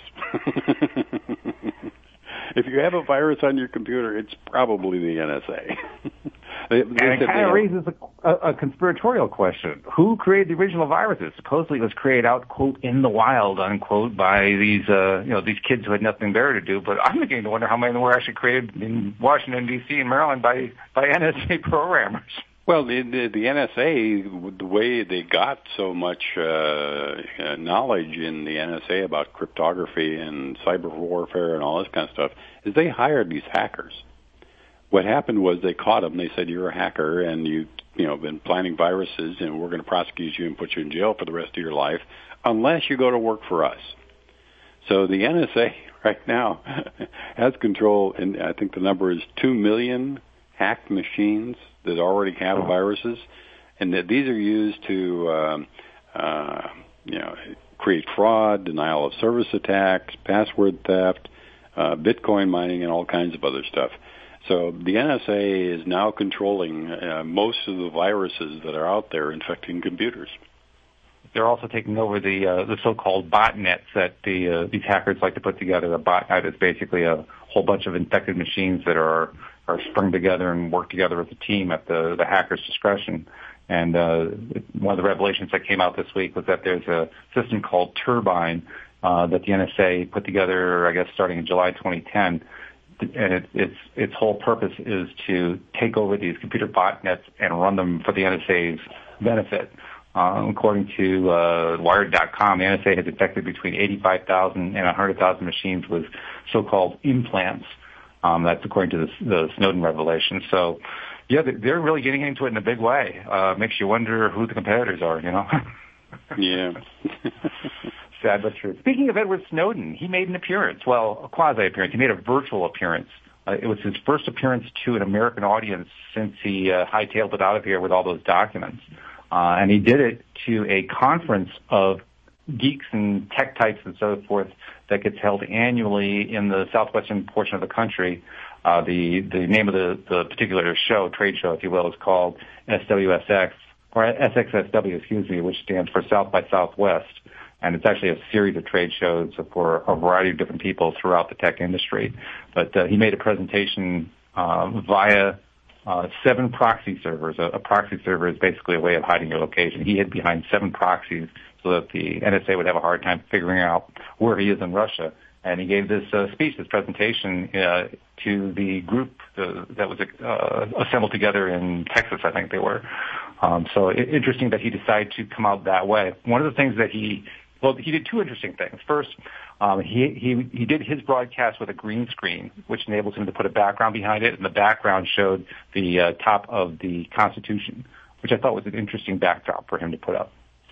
If you have a virus on your computer, it's probably the N S A. they, and they it kind of raises a, a, a conspiratorial question. Who created the original viruses? Supposedly it was created out, quote, in the wild, unquote, by these, uh, you know, these kids who had nothing better to do. But I'm beginning to wonder how many were actually created in Washington, D C and Maryland by, by N S A programmers. Well, the, the, the N S A, the way they got so much uh, uh, knowledge in the N S A about cryptography and cyber warfare and all this kind of stuff is they hired these hackers. What happened was they caught them. They said, you're a hacker and you, you know, been planting viruses and we're going to prosecute you and put you in jail for the rest of your life unless you go to work for us. So the N S A right now has control, and I think the number is two million hacked machines that already have viruses, and that these are used to, um, uh, you know, create fraud, denial of service attacks, password theft, uh, Bitcoin mining, and all kinds of other stuff. So the N S A is now controlling uh, most of the viruses that are out there infecting computers. They're also taking over the uh, the so-called botnets that the uh, these hackers like to put together. A botnet is basically a whole bunch of infected machines that are are sprung together and work together as a team at the, the hacker's discretion. And uh, one of the revelations that came out this week was that there's a system called Turbine uh, that the N S A put together, I guess, starting in July twenty ten. And it, its its whole purpose is to take over these computer botnets and run them for the N S A's benefit. Uh, according to uh, Wired dot com, the N S A has infected between eighty-five thousand and one hundred thousand machines with so-called implants. Um, that's according to the, the Snowden revelation. So, yeah, they're really getting into it in a big way. Uh, makes you wonder who the competitors are, you know? Yeah. Sad but true. Speaking of Edward Snowden, he made an appearance, well, a quasi-appearance. He made a virtual appearance. Uh, it was his first appearance to an American audience since he uh, hightailed it out of here with all those documents. Uh, and he did it to a conference of geeks and tech types and so forth that gets held annually in the southwestern portion of the country. Uh, the, the name of the, the particular show, trade show, if you will, is called S W S X, or S X S W, excuse me, which stands for South by Southwest. And it's actually a series of trade shows for a variety of different people throughout the tech industry. But uh, he made a presentation uh, via uh, seven proxy servers. A, a proxy server is basically a way of hiding your location. He hid behind seven proxies so that the N S A would have a hard time figuring out where he is in Russia. And he gave this uh, speech, this presentation, uh, to the group uh, that was uh, assembled together in Texas, I think they were. Um, so it, interesting that he decided to come out that way. One of the things that he, well, he did two interesting things. First, um, he, he, he did his broadcast with a green screen, which enables him to put a background behind it, and the background showed the uh, top of the Constitution, which I thought was an interesting backdrop for him to put up.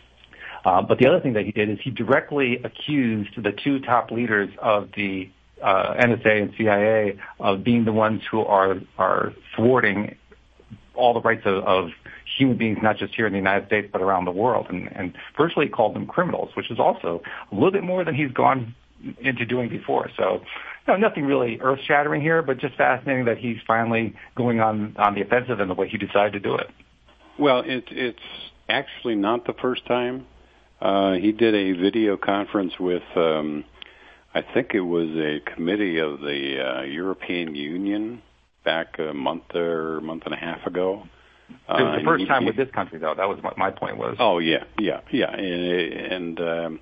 Uh, but the other thing that he did is he directly accused the two top leaders of the uh, N S A and C I A of being the ones who are are thwarting all the rights of, of human beings, not just here in the United States, but around the world, and, and virtually called them criminals, which is also a little bit more than he's gone into doing before. So, you know, nothing really earth-shattering here, but just fascinating that he's finally going on, on the offensive in the way he decided to do it. Well, it, it's actually not the first time. Uh, he did a video conference with, um, I think it was a committee of the uh, European Union back a month or month and a half ago. Uh, it was the first he, time he, with this country, though. That was what my point was. Oh, yeah, yeah, yeah. And, and um,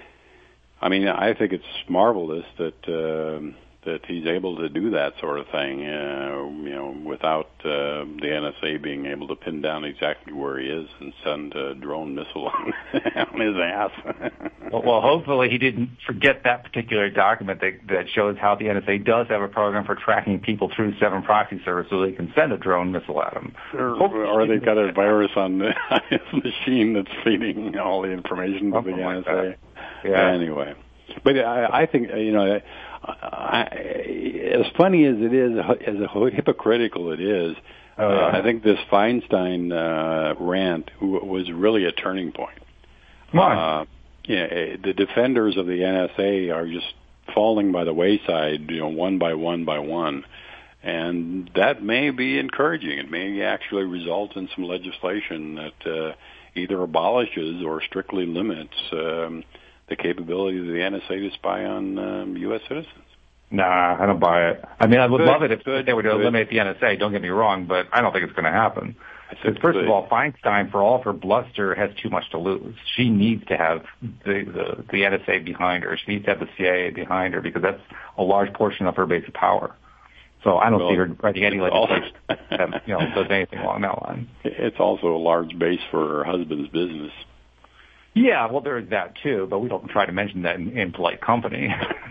I mean, I think it's marvelous that uh, that he's able to do that sort of thing, uh, you know, without uh, the N S A being able to pin down exactly where he is and send a drone missile on, on his ass. well, well, hopefully he didn't forget that particular document that, that shows how the N S A does have a program for tracking people through seven proxy servers so they can send a drone missile at them. Or, or they've got a virus on, the, on his machine that's feeding all the information to the N S A. Like yeah. Anyway. But I, I think, you know, I, as funny as it is, as hypocritical it is, uh, uh, I think this Feinstein uh, rant was really a turning point. Why? Uh, yeah, the defenders of the N S A are just falling by the wayside, you know, one by one by one. And that may be encouraging. It may actually result in some legislation that uh, either abolishes or strictly limits um, the capability of the N S A to spy on um, U S citizens. Nah, I don't buy it. I mean, I would good, love it if good, they were to good. eliminate the N S A, don't get me wrong, but I don't think it's going to happen. Because first good. of all, Feinstein, for all of her bluster, has too much to lose. She needs to have the, the, the N S A behind her. She needs to have the C I A behind her because that's a large portion of her base of power. So I don't well, see her writing any legislation also, that you know does anything along that line. It's also a large base for her husband's business. Yeah, well, there is that too, but we don't try to mention that in, in polite company.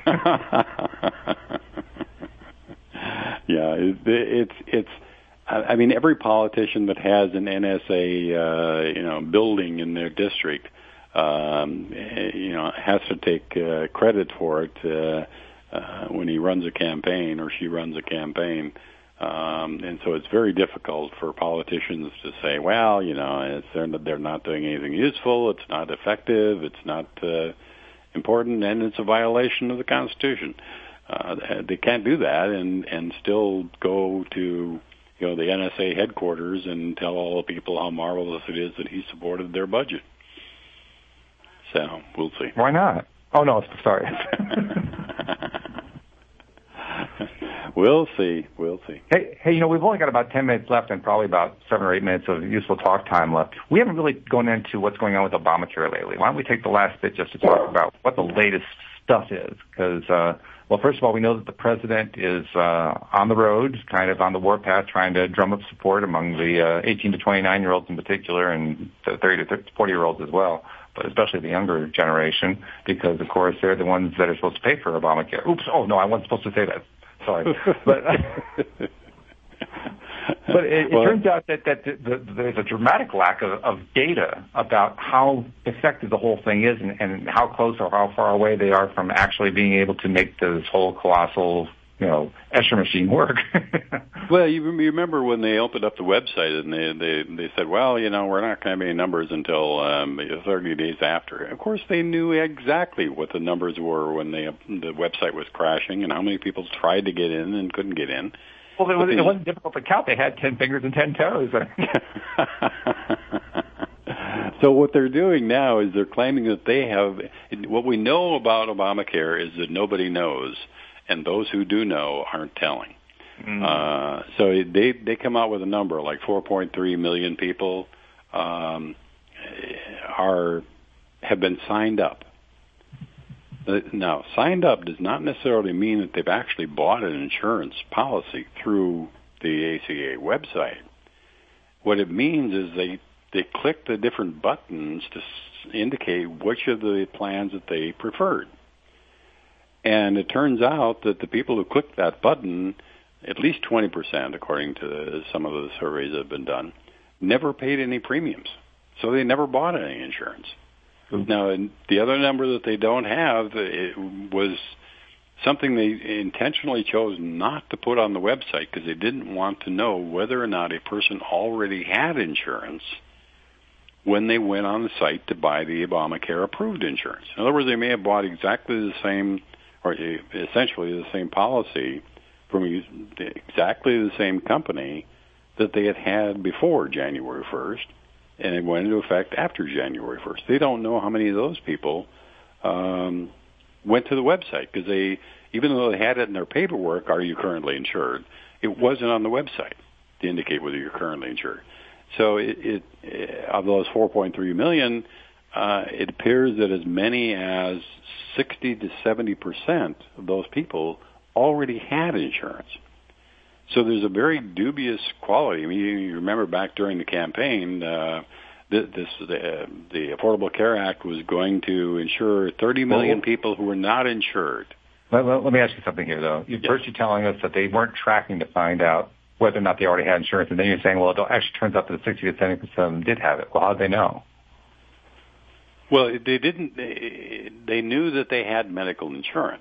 Yeah, it, it's it's. I mean, every politician that has an N S A, uh, you know, building in their district, um, you know, has to take uh, credit for it uh, uh, when he runs a campaign or she runs a campaign. Um, and so it's very difficult for politicians to say, well, you know, it's, they're, they're not doing anything useful, it's not effective, it's not uh, important, and it's a violation of the Constitution. Uh, they can't do that and, and still go to, you know, the N S A headquarters and tell all the people how marvelous it is that he supported their budget. So, we'll see. Why not? Oh, no, sorry. We'll see. We'll see. Hey, hey, you know, we've only got about ten minutes left and probably about seven or eight minutes of useful talk time left. We haven't really gone into what's going on with Obamacare lately. Why don't we take the last bit just to talk about what the latest stuff is? Because, uh, well, first of all, we know that the president is uh, on the road, kind of on the warpath, trying to drum up support among the uh, eighteen to twenty-nine-year-olds in particular and the thirty to forty-year-olds as well, but especially the younger generation, because, of course, they're the ones that are supposed to pay for Obamacare. Oops, oh, no, I wasn't supposed to say that. Sorry. But, but it, it well, turns out that, that the, the, there's a dramatic lack of, of data about how effective the whole thing is and, and how close or how far away they are from actually being able to make this whole colossal, you know, Escher machine work. Well, you remember when they opened up the website and they, they, they said, well, you know, we're not going to have any numbers until um, thirty days after. Of course, they knew exactly what the numbers were when they, the website was crashing and how many people tried to get in and couldn't get in. Well, it, was, it wasn't difficult to count. They had ten fingers and ten toes. So what they're doing now is they're claiming that they have, what we know about Obamacare is that nobody knows, and those who do know aren't telling. Mm. Uh, so they they come out with a number like four point three million people um, are have been signed up. Now, signed up does not necessarily mean that they've actually bought an insurance policy through the A C A website. What it means is they they click the different buttons to indicate which of the plans that they preferred. And it turns out that the people who clicked that button, at least twenty percent, according to some of the surveys that have been done, never paid any premiums. So they never bought any insurance. Mm-hmm. Now, the other number that they don't have it was something they intentionally chose not to put on the website because they didn't want to know whether or not a person already had insurance when they went on the site to buy the Obamacare approved insurance. In other words, they may have bought exactly the same, or essentially the same policy from exactly the same company that they had had before January first, and it went into effect after January first. They don't know how many of those people um, went to the website because they, even though they had it in their paperwork, are you currently insured? It wasn't on the website to indicate whether you're currently insured. So it, it, it of those four point three million, uh, it appears that as many as sixty to seventy percent of those people already had insurance. So there's a very dubious quality. I mean, you remember back during the campaign, uh, this, this the, the Affordable Care Act was going to insure thirty million people who were not insured. Let, let, let me ask you something here, though. You, yes. First, you're telling us that they weren't tracking to find out whether or not they already had insurance, and then you're saying, well, it actually turns out that sixty to seventy percent of them did have it. Well, how did they know? Well, they didn't. They, they knew that they had medical insurance.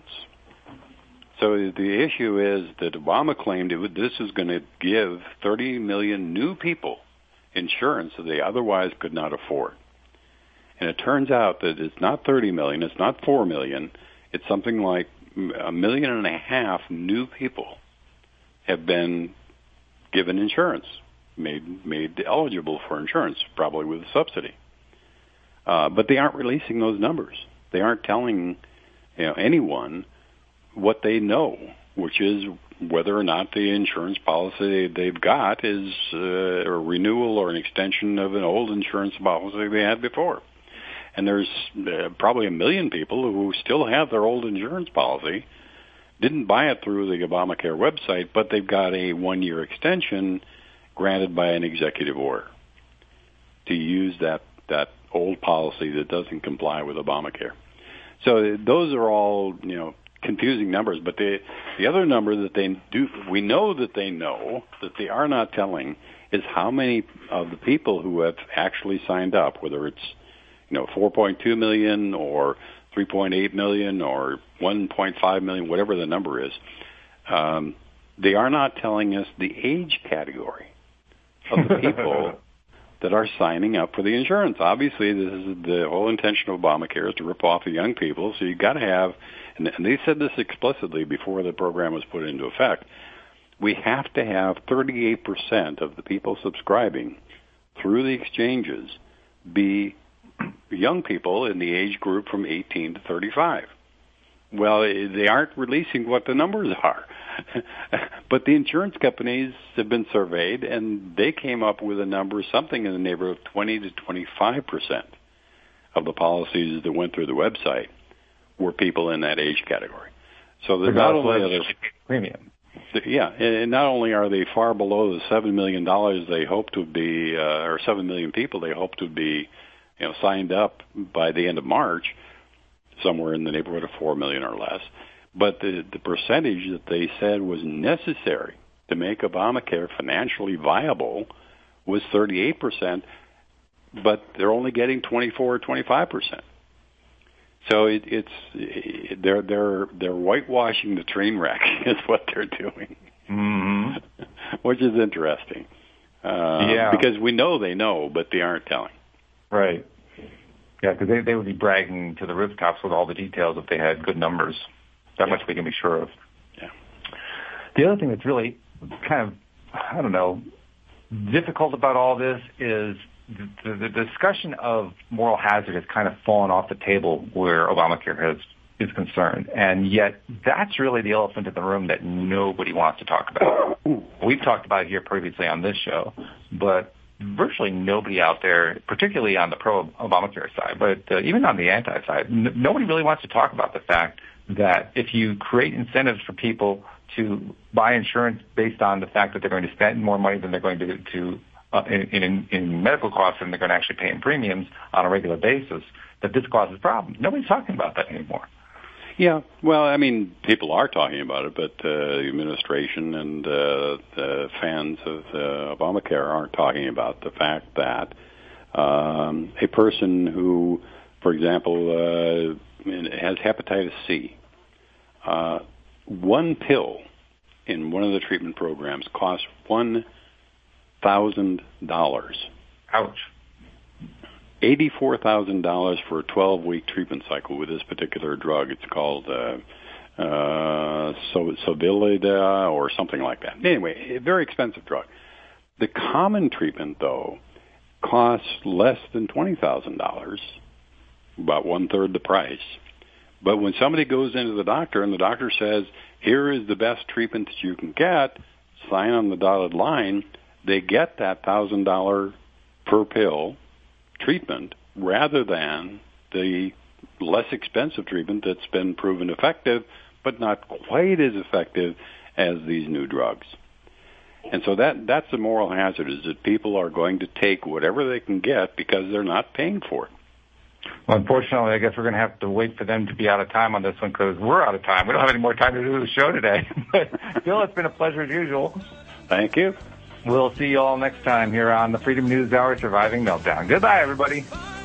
So the issue is that Obama claimed it would, this is going to give thirty million new people insurance that they otherwise could not afford. And it turns out that it's not thirty million, it's not four million, it's something like a million and a half new people have been given insurance, made made eligible for insurance, probably with a subsidy. Uh, but they aren't releasing those numbers. They aren't telling you know, anyone what they know, which is whether or not the insurance policy they've got is uh, a renewal or an extension of an old insurance policy they had before. And there's uh, probably a million people who still have their old insurance policy didn't buy it through the Obamacare website, but they've got a one-year extension granted by an executive order to use that, that old policy that doesn't comply with Obamacare. So those are all, you know, confusing numbers, but the the other number that they do, we know that they know that they are not telling, is how many of the people who have actually signed up, whether it's, you know, four point two million or three point eight million or one point five million, whatever the number is. Um, they are not telling us the age category of the people that are signing up for the insurance. Obviously, this is the whole intention of Obamacare is to rip off the young people. So you've got to have, and they said this explicitly before the program was put into effect, we have to have thirty-eight percent of the people subscribing through the exchanges be young people in the age group from eighteen to thirty-five. Well, they aren't releasing what the numbers are. But the insurance companies have been surveyed, and they came up with a number, something in the neighborhood of twenty to twenty-five percent of the policies that went through the website were people in that age category. So there's not only are they, premium. Yeah, and not only are they far below the seven million dollars they hope to be, uh, or seven million people they hope to be, you know, signed up by the end of March, somewhere in the neighborhood of four million or less. But the, the percentage that they said was necessary to make Obamacare financially viable was thirty-eight percent, but they're only getting twenty-four or twenty-five percent. So it, it's it, they're they're they're whitewashing the train wreck is what they're doing, mm-hmm. which is interesting. Uh, yeah, because we know they know, but they aren't telling. Right. Yeah, because they they would be bragging to the rooftops with all the details if they had good numbers. That yeah. much we can be sure of. Yeah. The other thing that's really kind of, I don't know, difficult about all this is the, the, the discussion of moral hazard has kind of fallen off the table where Obamacare has is concerned, and yet that's really the elephant in the room that nobody wants to talk about. We've talked about it here previously on this show, but virtually nobody out there, particularly on the pro-Obamacare side, but uh, even on the anti side, n- nobody really wants to talk about the fact that if you create incentives for people to buy insurance based on the fact that they're going to spend more money than they're going to, to uh, in, in, in medical costs than they're going to actually pay in premiums on a regular basis, that this causes problems. Nobody's talking about that anymore. Yeah, well, I mean, people are talking about it, but uh, the administration and uh, the fans of uh, Obamacare aren't talking about the fact that um, a person who, for example, uh, has hepatitis C, uh, one pill in one of the treatment programs costs one thousand dollars. Ouch. eighty-four thousand dollars for a twelve-week treatment cycle with this particular drug. It's called uh, uh, Sovalida or something like that. Anyway, a very expensive drug. The common treatment, though, costs less than twenty thousand dollars, about one-third the price. But when somebody goes into the doctor and the doctor says, here is the best treatment that you can get, sign on the dotted line, they get that one thousand dollars per pill treatment rather than the less expensive treatment that's been proven effective, but not quite as effective as these new drugs. And so that that's the moral hazard, is that people are going to take whatever they can get because they're not paying for it. Well, unfortunately, I guess we're going to have to wait for them to be out of time on this one because we're out of time. We don't have any more time to do the show today. But Bill, it's been a pleasure as usual. Thank you. We'll see you all next time here on the Freedom News Hour Surviving Meltdown. Goodbye, everybody.